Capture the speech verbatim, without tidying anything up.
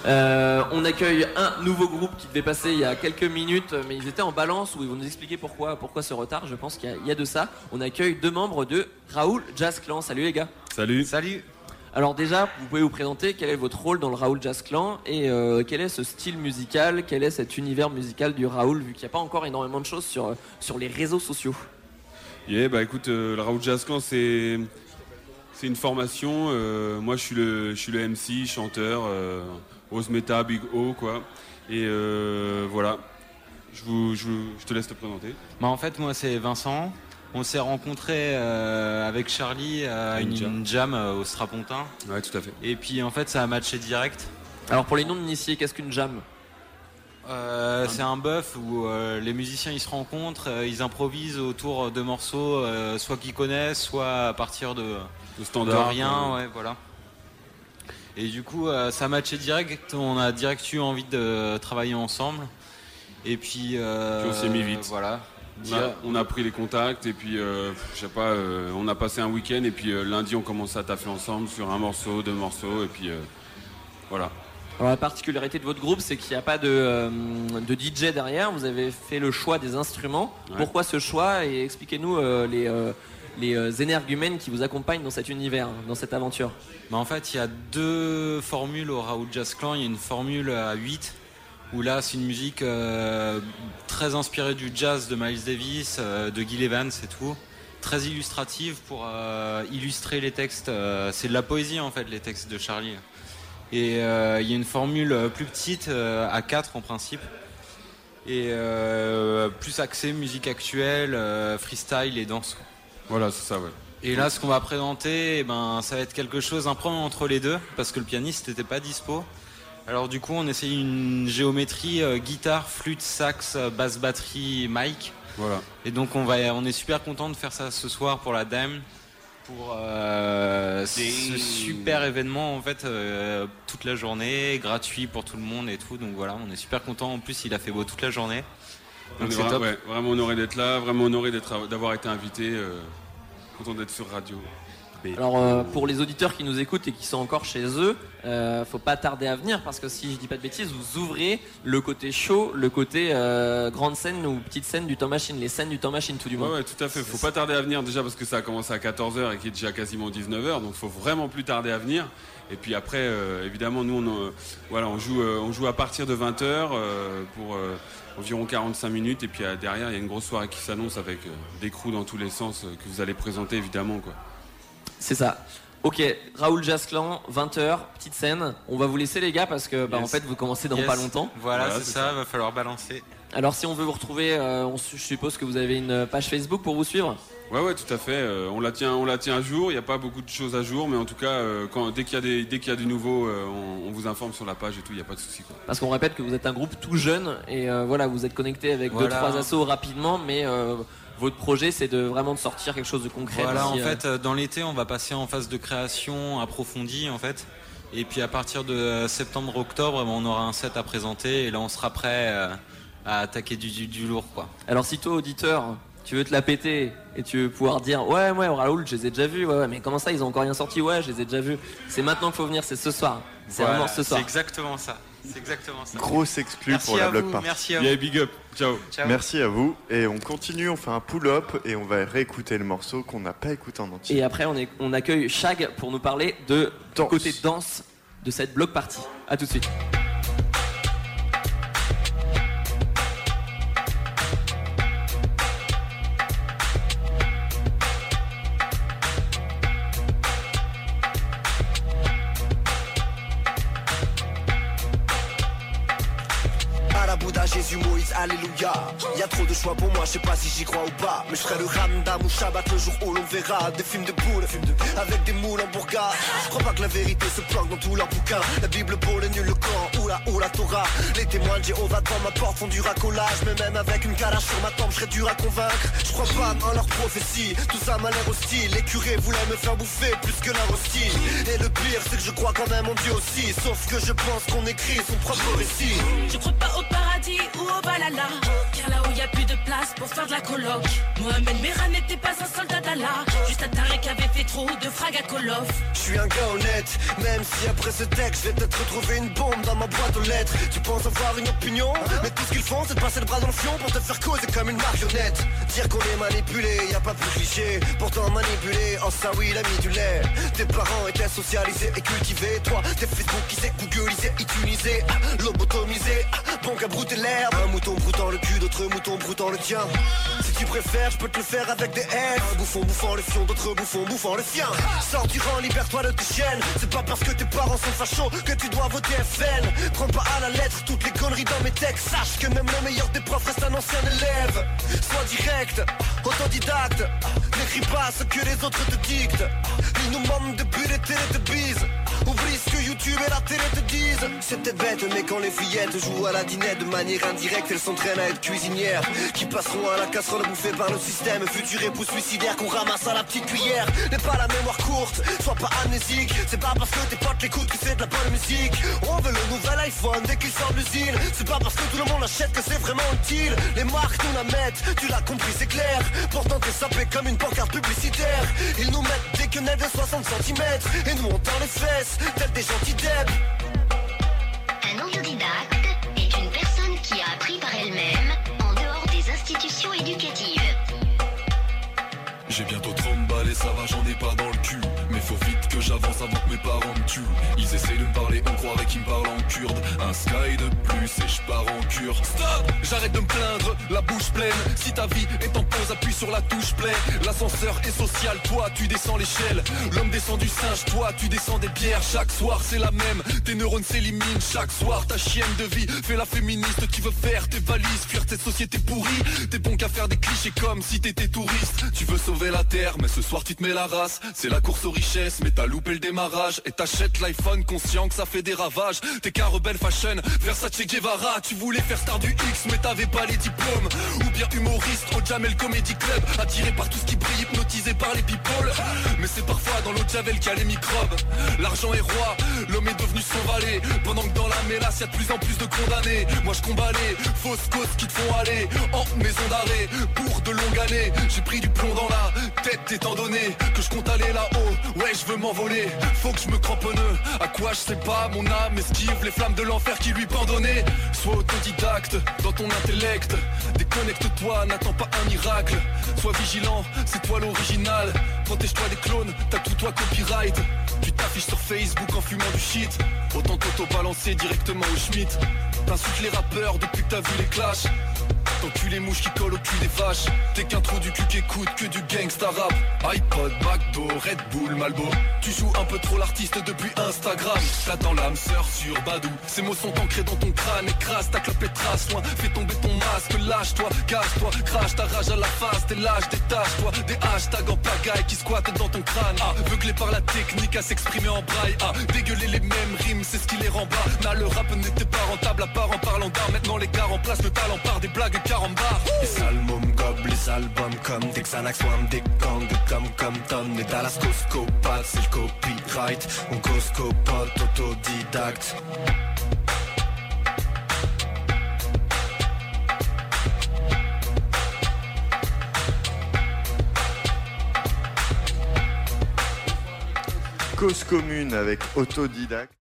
Euh, on accueille un nouveau groupe qui devait passer il y a quelques minutes, mais ils étaient en balance où ils vont nous expliquer pourquoi, pourquoi ce retard. Je pense qu'il y a, il y a de ça. On accueille deux membres de Raoul Jazz Clan. Salut les gars. Salut. Salut. Alors déjà, vous pouvez vous présenter quel est votre rôle dans le Raoul Jazz Clan et euh, quel est ce style musical, quel est cet univers musical du Raoul, vu qu'il n'y a pas encore énormément de choses sur, sur les réseaux sociaux. Yeah, bah écoute, euh, le Raoul Jazz Clan, c'est, c'est une formation. Euh, moi, je suis le, je suis le M C, chanteur, euh, Ose Meta, Big O, quoi. Et euh, voilà, je, vous, je, vous, je te laisse te présenter. Bah en fait, moi, c'est Vincent. On s'est rencontrés euh, avec Charlie à une, une jam euh, au Strapontin. Ouais, tout à fait. Et puis, en fait, ça a matché direct. Alors, pour les non-initiés, qu'est-ce qu'une jam ? Euh, c'est un bœuf où euh, les musiciens ils se rencontrent, euh, ils improvisent autour de morceaux, euh, soit qu'ils connaissent, soit à partir de, de standard, de rien, ouais. ouais, voilà. Et du coup, euh, ça a matché direct. On a direct eu envie de travailler ensemble. Et puis, euh, puis on s'est mis vite. Voilà. On a, on a pris les contacts et puis euh, je sais pas, euh, on a passé un week-end et puis euh, lundi on commençait à taffer ensemble sur un morceau, deux morceaux et puis euh, voilà. Alors la particularité de votre groupe, c'est qu'il n'y a pas de, euh, de D J derrière. Vous avez fait le choix des instruments. Ouais. Pourquoi ce choix ? Et expliquez-nous euh, les, euh, les euh, énergumènes qui vous accompagnent dans cet univers, dans cette aventure. Bah en fait, il y a deux formules au Raoul Jazz Clan. Il y a une formule à huit, où là, c'est une musique euh, très inspirée du jazz de Miles Davis, euh, de Gil Evans et tout. Très illustrative pour euh, illustrer les textes. Euh, c'est de la poésie, en fait, les textes de Charlie. Et il euh, y a une formule plus petite, euh, à quatre en principe, et euh, plus axée musique actuelle, euh, freestyle et danse. Voilà, c'est ça, ouais. Et là, ce qu'on va présenter, eh ben, ça va être quelque chose un peu entre les deux, parce que le pianiste n'était pas dispo. Alors du coup, on essaye une géométrie euh, guitare, flûte, sax, basse, batterie, mic. Voilà. Et donc on va, on est super content de faire ça ce soir pour la Dame. Pour euh, ce super événement en fait, euh, toute la journée, gratuit pour tout le monde et tout, donc voilà, on est super content. En plus il a fait beau toute la journée, donc on est c'est vra- top. Ouais, vraiment honoré d'être là, vraiment honoré d'être, d'avoir été invité, euh, content d'être sur radio. Alors euh, pour les auditeurs qui nous écoutent et qui sont encore chez eux, euh, faut pas tarder à venir parce que si je dis pas de bêtises, vous ouvrez le côté show, le côté euh, grande scène ou petite scène du Temps Machine, les scènes du Temps Machine tout du moins. Ouais, ouais, tout à fait. Faut pas tarder à venir déjà parce que ça a commencé à quatorze heures et qu'il est déjà quasiment dix-neuf heures, donc faut vraiment plus tarder à venir. Et puis après, euh, évidemment, nous on, euh, voilà, on joue, euh, on joue à partir de vingt heures euh, pour euh, environ quarante-cinq minutes et puis euh, derrière il y a une grosse soirée qui s'annonce avec euh, des crews dans tous les sens euh, que vous allez présenter évidemment quoi. C'est ça. Ok, Raoul Jazz Clan, vingt heures, petite scène. On va vous laisser les gars parce que bah, yes. en fait vous commencez dans yes. pas longtemps. Voilà, voilà c'est, c'est ça, ça, va falloir balancer. Alors si on veut vous retrouver, euh, on, je suppose que vous avez une page Facebook pour vous suivre. Ouais ouais tout à fait, euh, on la tient on la tient à jour, il n'y a pas beaucoup de choses à jour mais en tout cas euh, quand, dès qu'il y a des dès qu'il y a du nouveau euh, on, on vous informe sur la page et tout, il n'y a pas de souci quoi. Parce qu'on répète que vous êtes un groupe tout jeune et euh, voilà, vous êtes connecté avec voilà. deux trois assos rapidement mais euh, votre projet c'est de vraiment de sortir quelque chose de concret. Voilà, aussi, en euh... fait dans l'été on va passer en phase de création approfondie en fait. Et puis à partir de septembre-octobre on aura un set à présenter et là on sera prêt euh, à attaquer du, du, du lourd quoi. Alors si toi auditeur tu veux te la péter et tu veux pouvoir dire ouais ouais Raoul je les ai déjà vus, ouais, ouais mais comment ça ils ont encore rien sorti, ouais je les ai déjà vus, c'est maintenant qu'il faut venir, c'est ce soir, c'est voilà, vraiment ce soir. C'est exactement ça, c'est exactement ça. Grosse exclu merci pour la vous, bloc party. merci à vous. Yeah, big up, ciao. Ciao. Merci à vous et on continue, on fait un pull-up et on va réécouter le morceau qu'on n'a pas écouté en entier. Et après on, est, on accueille Shag pour nous parler de danse. Côté danse de cette bloc party. A tout de suite. Jésus, Moïse, alléluia. Y'a trop de choix pour moi, je sais pas si j'y crois ou pas. Mais je ferai le Ramdam ou Shabbat le jour où l'on verra des films de poules, avec des moules en bourgade. Je crois pas que la vérité se planque dans tous leurs bouquins. La Bible pour les nuls, le Coran ou la, ou la Torah. Les témoins de Jéhovah devant ma porte font du racolage. Mais même avec une calage sur ma tempe, je serais dur à convaincre. Je crois pas en leur prophétie, tout ça m'a l'air hostile. Les curés voulaient me faire bouffer plus que la hostile. Et le pire, c'est que je crois quand même en Dieu aussi. Sauf que je pense qu'on écrit son propre récit. Je crois pas au paradis. paradis ou au Valhalla. Car là où y a plus de place pour faire de la coloc, Mohamed Merah n'était pas un soldat d'Allah, juste un taré qui avait fait trop de frag à Call of. Je suis un gars honnête, même si après ce texte je vais peut-être retrouver une bombe dans ma boîte aux lettres. Tu penses avoir une opinion, mais tout ce qu'ils font c'est de passer le bras dans le fion pour te faire causer comme une marionnette. Dire qu'on est manipulé, y a pas plus cliché, pourtant manipulé, en ça oui il a mis du lait. Tes parents étaient socialisés et cultivés, toi t'es Facebookisé, Googleisé, itunisé, ah, lobotomisé, ah, bon qu'à brouter l'herbe. Un mouton broutant le cul, d'autres moutons broutant le tien. Si tu préfères, je peux te le faire avec des F. Un bouffon bouffant le fion, d'autres bouffons bouffant le sien. Sors du rang, libère-toi de tes chaînes. C'est pas parce que tes parents sont fachos que tu dois voter F N. Prends pas à la lettre toutes les conneries dans mes textes. Sache que même le meilleur des profs reste un ancien élève. Sois direct, autodidacte. N'écris pas ce que les autres te dictent. Ils nous mentent depuis les télé de bise. Oublie ce que YouTube et la télé te disent. C'est peut-être bête mais quand les fillettes jouent à la dinette de manière indirecte, elles s'entraînent à être cuisinières, qui passeront à la casserole bouffée par le système. Futur époux suicidaire qu'on ramasse à la petite cuillère. N'aie pas la mémoire courte, sois pas amnésique. C'est pas parce que tes potes l'écoutent que c'est de la bonne musique. On veut le nouvel iPhone dès qu'il sort de l'usine. C'est pas parce que tout le monde l'achète que c'est vraiment utile. Les marques nous la mettent, tu l'as compris c'est clair. Pourtant t'es sapé comme une pancarte publicitaire. Ils nous mettent des quenelles de soixante centimètres et nous on tend les fesses, tels des gentils debs. Un autodidacte est une personne qui a appris par elle-même en dehors des institutions éducatives. J'ai bientôt trente balles et ça va, j'en ai pas dans le cul. Mais faut vite que j'avance avant que mes parents me tuent. Ils essaient de me parler, on croirait qu'ils me parlent en kurde. Un sky de plus et je pars en cure. Stop, j'arrête de me plaindre, la bouche pleine. Si ta vie est en pause, appuie sur la touche play. L'ascenseur est social, toi tu descends l'échelle. L'homme descend du singe, toi tu descends des pierres. Chaque soir c'est la même, tes neurones s'éliminent. Chaque soir ta chienne de vie fait la féministe qui veut faire tes valises, fuir cette société pourrie. T'es bon qu'à faire des clichés comme si t'étais touriste. Tu veux sauver la terre, mais ce soir tu te mets la race. C'est la course aux richesses, mais t'as loupé le démarrage. Et t'achètes l'iPhone conscient que ça fait des ravages. T'es qu'un rebelle fashion, Versace Guevara. Tu voulais faire star du X, mais t'avais pas les diplômes. Ou bien humoriste au Jamel Comedy Club, attiré par tout ce qui brille, hypnotisé par les people. Mais c'est parfois dans l'eau de Javel qu'il y a les microbes. L'argent est roi, l'homme est devenu son valet. Pendant que dans la mélasse y'a de plus en plus de condamnés. Moi je combats les fausses causes qui te font aller en maison d'arrêt pour de longues années. J'ai pris du plomb dans la tête étant donné que je compte aller là-haut. Ouais je veux m'envoler, faut que je me cramponne. À quoi je sais pas, mon âme esquive les flammes de l'enfer qui lui pendonnaient. Sois autodidacte dans ton intellect. Déconnecte-toi, n'attends pas un miracle. Sois vigilant, c'est toi l'original. Protège-toi des clones, t'as tout toi copyright. Tu t'affiches sur Facebook en fumant du shit. Autant t'auto-balancer directement au Schmitt. T'insultes les rappeurs depuis que t'as vu les clashs. T'encules les mouches qui collent au cul des vaches. T'es qu'un trou du cul qui écoute que du gangsta rap. iPod, McDo, Red Bull, Malbo. Tu joues un peu trop l'artiste depuis Instagram. T'attends l'âme sœur sur Badou. Ces mots sont ancrés dans ton crâne. Écrase ta clope et trace loin. Fais tomber ton masque, lâche-toi, cache-toi. Crache ta rage à la face, t'es lâche, détache-toi. Des hashtags en pagaille qui squattent dans ton crâne. Ah, aveuglé par la technique à s'exprimer en braille. Ah, dégueuler les mêmes rimes, c'est ce qui les rend bas. Nah, le rap n'était pas rentable à part en parlant d'art. Maintenant les gars remplacent le talent par des blagues carambar. Les albums gobent les albums comme des Xanax, Wham, des gangs comme Compton. Et Dallas Coscopat, c'est le copyright. On coscopote, autodidacte. Cause commune avec autodidacte.